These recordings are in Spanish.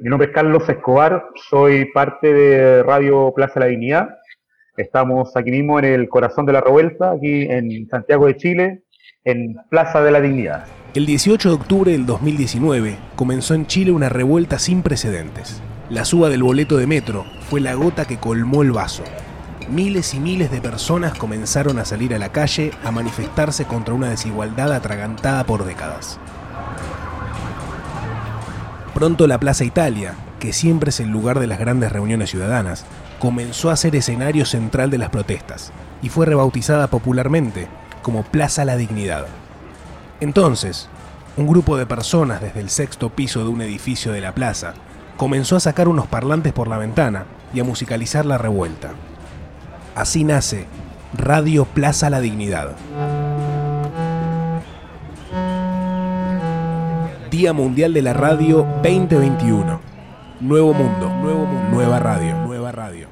Mi nombre es Carlos Escobar, soy parte de Radio Plaza La Dignidad. Estamos aquí mismo en el corazón de la revuelta, aquí en Santiago de Chile, en Plaza de la Dignidad. El 18 de octubre del 2019 comenzó en Chile una revuelta sin precedentes. La suba del boleto de metro fue la gota que colmó el vaso. Miles y miles de personas comenzaron a salir a la calle a manifestarse contra una desigualdad atragantada por décadas. Pronto la Plaza Italia, que siempre es el lugar de las grandes reuniones ciudadanas, comenzó a ser escenario central de las protestas y fue rebautizada popularmente como Plaza La Dignidad. Entonces, un grupo de personas desde el sexto piso de un edificio de la plaza comenzó a sacar unos parlantes por la ventana y a musicalizar la revuelta. Así nace Radio Plaza La Dignidad. Día Mundial de la Radio 2021. Nuevo mundo, nueva radio.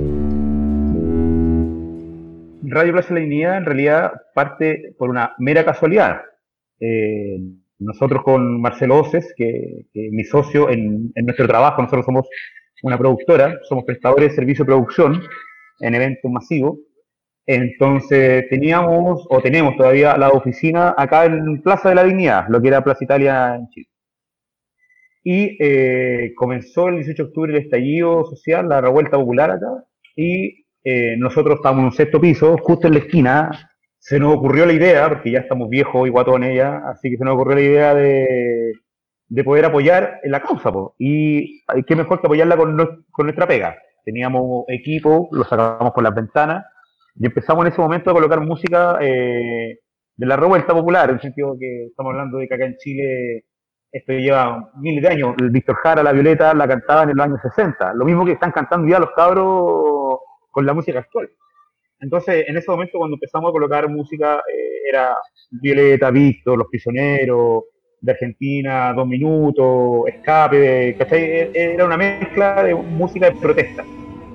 Radio Plaza de la Dignidad en realidad parte por una mera casualidad. Nosotros con Marcelo Oces, que es mi socio en nuestro trabajo, nosotros somos una productora, somos prestadores de servicio de producción en eventos masivos. Entonces tenemos todavía la oficina acá en Plaza de la Dignidad, lo que era Plaza Italia en Chile. Y comenzó el 18 de octubre el estallido social, la revuelta popular acá, y nosotros estábamos en un sexto piso, justo en la esquina. Se nos ocurrió la idea, porque ya estamos viejos y guatones ya, así que se nos ocurrió la idea de poder apoyar en la causa, po. Y qué mejor que apoyarla con nuestra pega. Teníamos equipo, lo sacábamos por las ventanas, y empezamos en ese momento a colocar música de la revuelta popular, en el sentido que estamos hablando de que acá en Chile esto lleva miles de años. El Víctor Jara, La Violeta, la cantaban en los años 60. Lo mismo que están cantando ya los cabros con la música actual. Entonces, en ese momento, cuando empezamos a colocar música, era Violeta, Víctor, Los Prisioneros, de Argentina, Dos Minutos, Escape, ¿cachai? Era una mezcla de música de protesta.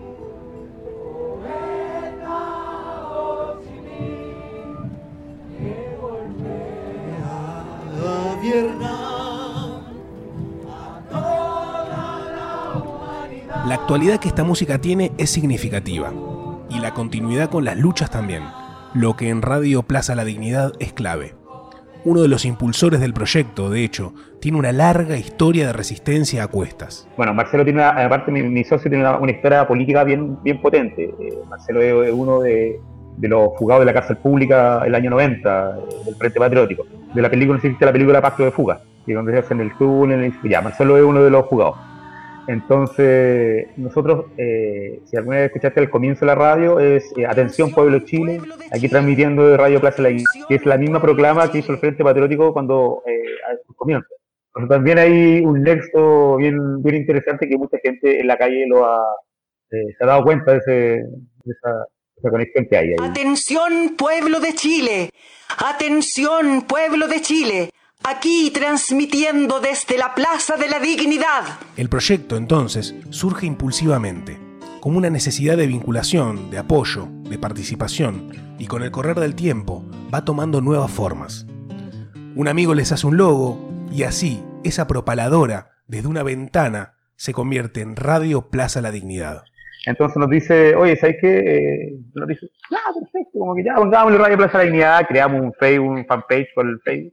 La actualidad que esta música tiene es significativa, y la continuidad con las luchas también, lo que en Radio Plaza La Dignidad es clave. Uno de los impulsores del proyecto, de hecho, tiene una larga historia de resistencia a cuestas. Bueno, Marcelo tiene aparte mi socio tiene una historia política bien potente. Marcelo es uno de los fugados de la cárcel pública el año 90, del Frente Patriótico. De la película, no existe la película Pacto de Fuga, y donde se hacen el túnel, ya, Marcelo es uno de los fugados. Entonces, nosotros, si alguna vez escuchaste el comienzo de la radio, es Atención Pueblo de Chile, aquí transmitiendo de Radio Plaza La Dignidad, que es la misma proclama que hizo el Frente Patriótico cuando a sus comienzos. Pero también hay un nexo bien interesante que mucha gente en la calle se ha dado cuenta de esa conexión que hay ahí. Atención Pueblo de Chile, atención Pueblo de Chile. Aquí transmitiendo desde la Plaza de la Dignidad. El proyecto, entonces, surge impulsivamente, como una necesidad de vinculación, de apoyo, de participación, y con el correr del tiempo va tomando nuevas formas. Un amigo les hace un logo, y así, esa propaladora, desde una ventana, se convierte en Radio Plaza La Dignidad. Entonces nos dice, oye, ¿sabes qué? Nos dice, perfecto, como que ya pongámosle Radio Plaza La Dignidad, creamos un Facebook, un fanpage por el Facebook.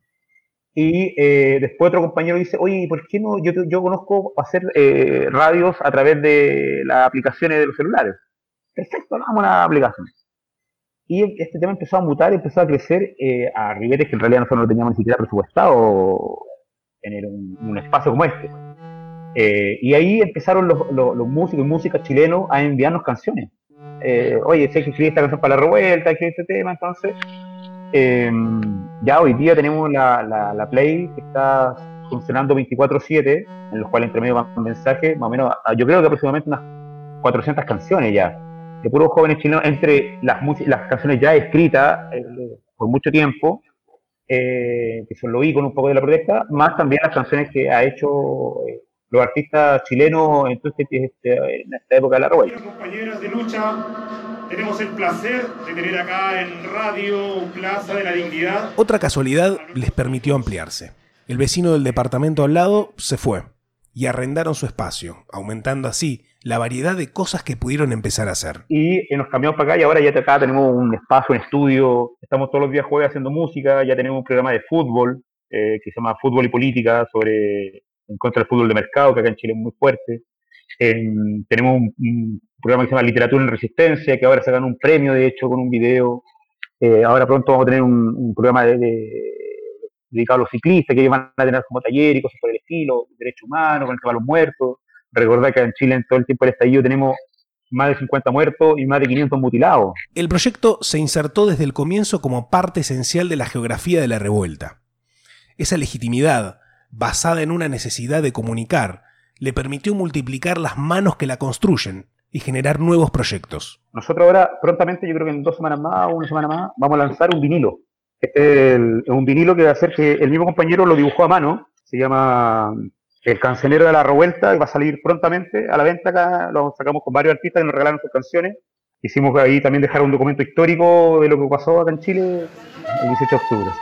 Y después otro compañero dice, oye, ¿por qué no? Yo conozco hacer radios a través de las aplicaciones de los celulares. Perfecto, hagamos una aplicación. Y este tema empezó a mutar, empezó a crecer a niveles que en realidad nosotros no teníamos ni siquiera presupuestado tener un espacio como este. Y ahí empezaron los músicos y músicas chilenos a enviarnos canciones. Oye, sé que escribí esta canción para la revuelta, escribí este tema, entonces... ya hoy día tenemos la Play que está funcionando 24/7, en los cuales entre medio van mensajes, más o menos, yo creo que aproximadamente unas 400 canciones ya, de puros jóvenes chilenos, entre las canciones ya escritas por mucho tiempo, que son los íconos un poco de la protesta, más también las canciones que ha hecho los artistas chilenos en esta época de la revuelta. Compañeras de lucha, tenemos el placer de tener acá en Radio Plaza de la Dignidad. Otra casualidad les permitió ampliarse. El vecino del departamento al lado se fue. y arrendaron su espacio, aumentando así la variedad de cosas que pudieron empezar a hacer. Y nos cambiamos para acá y ahora ya acá tenemos un espacio, un estudio, estamos todos los días jueves haciendo música, ya tenemos un programa de fútbol que se llama Fútbol y Política, en contra del fútbol de mercado, que acá en Chile es muy fuerte. Tenemos un programa que se llama Literatura en Resistencia, que ahora se ganó un premio, de hecho, con un video. Ahora pronto vamos a tener un programa dedicado a los ciclistas, que van a tener como taller y cosas por el estilo, derechos humanos, con el tema de los muertos. Recordad que en Chile en todo el tiempo del estallido tenemos más de 50 muertos y más de 500 mutilados. El proyecto se insertó desde el comienzo como parte esencial de la geografía de la revuelta. Esa legitimidad, basada en una necesidad de comunicar, le permitió multiplicar las manos que la construyen y generar nuevos proyectos. Nosotros ahora, prontamente, yo creo que en 2 semanas más o una semana más, vamos a lanzar un vinilo. Este es un vinilo que va a ser que el mismo compañero lo dibujó a mano, se llama El Cancionero de la Revuelta, y va a salir prontamente a la venta acá. Lo sacamos con varios artistas que nos regalaron sus canciones. Hicimos ahí también dejar un documento histórico de lo que pasó acá en Chile el 18 de octubre.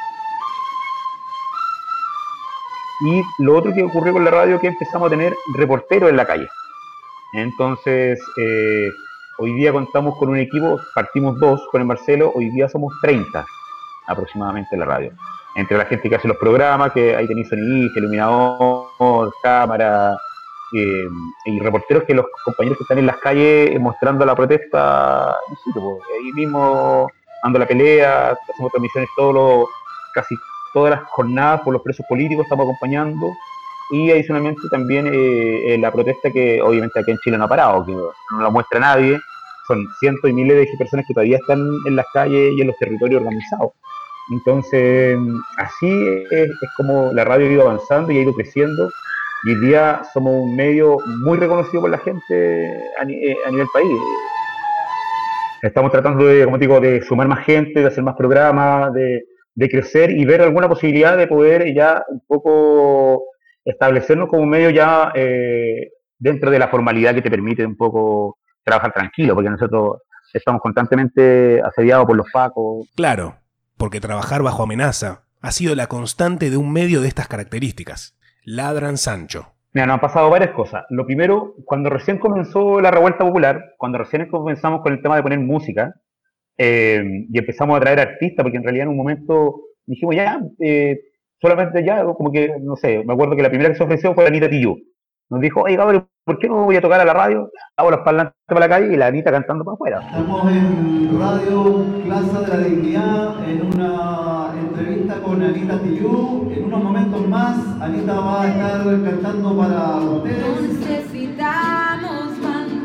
Y lo otro que ocurrió con la radio es que empezamos a tener reporteros en la calle. Entonces, hoy día contamos con un equipo, partimos 2 con el Marcelo, hoy día somos 30 aproximadamente en la radio. Entre la gente que hace los programas, que ahí tenéis sonidista, iluminador, cámara, y reporteros, que los compañeros que están en las calles mostrando la protesta, no sé, pues, ahí mismo dando la pelea, hacemos transmisiones casi todas las jornadas por los presos políticos, estamos acompañando. Y adicionalmente también la protesta que obviamente aquí en Chile no ha parado, que no la muestra nadie. Son cientos y miles de personas que todavía están en las calles y en los territorios organizados. Entonces, así es como la radio ha ido avanzando y ha ido creciendo. Y hoy día somos un medio muy reconocido por la gente a nivel país. Estamos tratando de, como digo, de sumar más gente, de hacer más programas, de crecer y ver alguna posibilidad de poder ya un poco establecernos como un medio ya dentro de la formalidad que te permite un poco trabajar tranquilo, porque nosotros estamos constantemente asediados por los pacos. Claro, porque trabajar bajo amenaza ha sido la constante de un medio de estas características. Ladran Sancho. Mira, nos han pasado varias cosas. Lo primero, cuando recién comenzó la revuelta popular, cuando recién comenzamos con el tema de poner música, y empezamos a traer artistas, porque en realidad en un momento dijimos ya, solamente ya, como que, no sé, me acuerdo que la primera que se ofreció fue la Anita Tijoux. Nos dijo, oye, cabrón, ¿por qué no voy a tocar a la radio? Hago los parlantes para la calle y la Anita cantando para afuera. Estamos en Radio Plaza de la Dignidad en una entrevista con Anita Tijoux. En unos momentos más, Anita va a estar cantando para ustedes. Necesitamos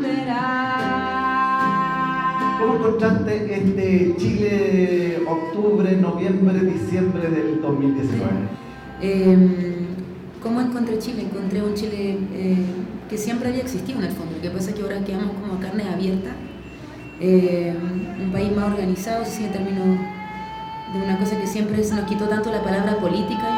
bandera. ¿Cómo encontraste este Chile octubre, noviembre, diciembre del 2019? ¿Cómo encontré Chile? Encontré un Chile que siempre había existido en el fondo. Lo que pasa es que ahora quedamos como carne abierta. Un país más organizado, sí, en términos de una cosa que siempre se nos quitó tanto la palabra política, yo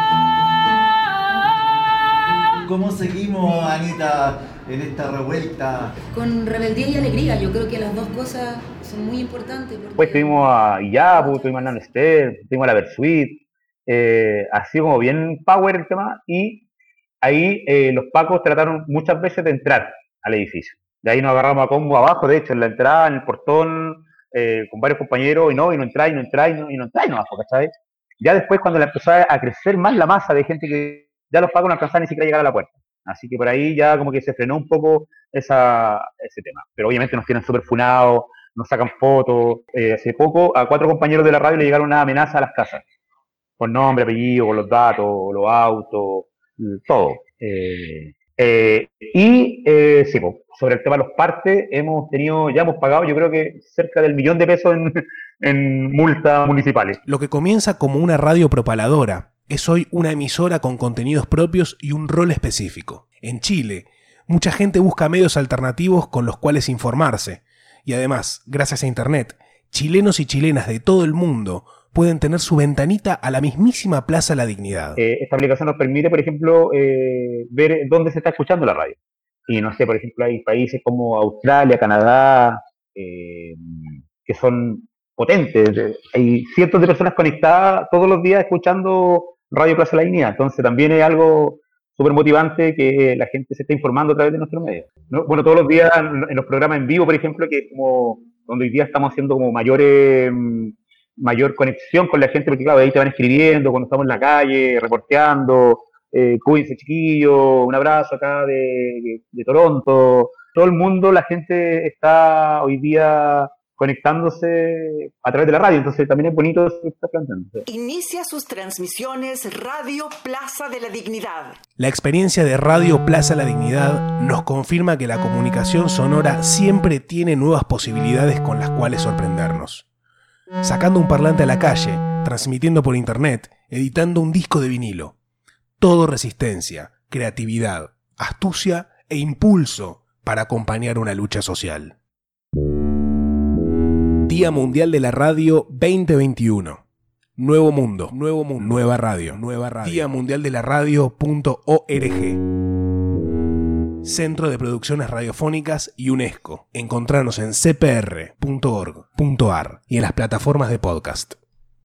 creo. ¿Cómo seguimos, Anita, en esta revuelta? Con rebeldía y alegría, yo creo que las dos cosas son muy importantes. Porque... Después tuvimos a Iyapu, tuvimos a Nano Esther, tuvimos a la Versuit, así como bien power el tema, y ahí los pacos trataron muchas veces de entrar al edificio. De ahí nos agarramos a combo abajo, de hecho, en la entrada, en el portón, con varios compañeros, y no entráis, ¿cachai? Ya después, cuando la empezó a crecer más la masa de gente, que ya los pacos no alcanzaban ni siquiera a llegar a la puerta. Así que por ahí ya como que se frenó un poco ese tema. Pero obviamente nos tienen súper funados, nos sacan fotos. Hace poco a 4 compañeros de la radio le llegaron una amenaza a las casas, con nombre, apellido, con los datos, los autos, todo. Sí, sobre el tema de los partes, ya hemos pagado, yo creo que cerca del $1.000.000 en multas municipales. Lo que comienza como una radio propaladora es hoy una emisora con contenidos propios y un rol específico. En Chile, mucha gente busca medios alternativos con los cuales informarse. Y además, gracias a Internet, chilenos y chilenas de todo el mundo pueden tener su ventanita a la mismísima Plaza La Dignidad. Esta aplicación nos permite, por ejemplo, ver dónde se está escuchando la radio. Y no sé, por ejemplo, hay países como Australia, Canadá, que son potentes. Hay cientos de personas conectadas todos los días escuchando Radio Plaza La Dignidad. Entonces también es algo súper motivante que la gente se esté informando a través de nuestros medios, ¿no? Bueno, todos los días en los programas en vivo, por ejemplo, que es como donde hoy día estamos haciendo como mayor conexión con la gente, porque claro, ahí te van escribiendo cuando estamos en la calle, reporteando, cuídense chiquillos, un abrazo acá de Toronto. Todo el mundo, la gente está hoy día conectándose a través de la radio, entonces también es bonito eso que está planteando. Inicia sus transmisiones Radio Plaza de la Dignidad. La experiencia de Radio Plaza La Dignidad nos confirma que la comunicación sonora siempre tiene nuevas posibilidades con las cuales sorprendernos. Sacando un parlante a la calle, transmitiendo por internet, editando un disco de vinilo. Todo resistencia, creatividad, astucia e impulso para acompañar una lucha social. Día Mundial de la Radio 2021. Nuevo mundo, nueva radio. Día Mundial de la Radio.org. Centro de Producciones Radiofónicas y UNESCO. Encontranos en cpr.org.ar y en las plataformas de podcast.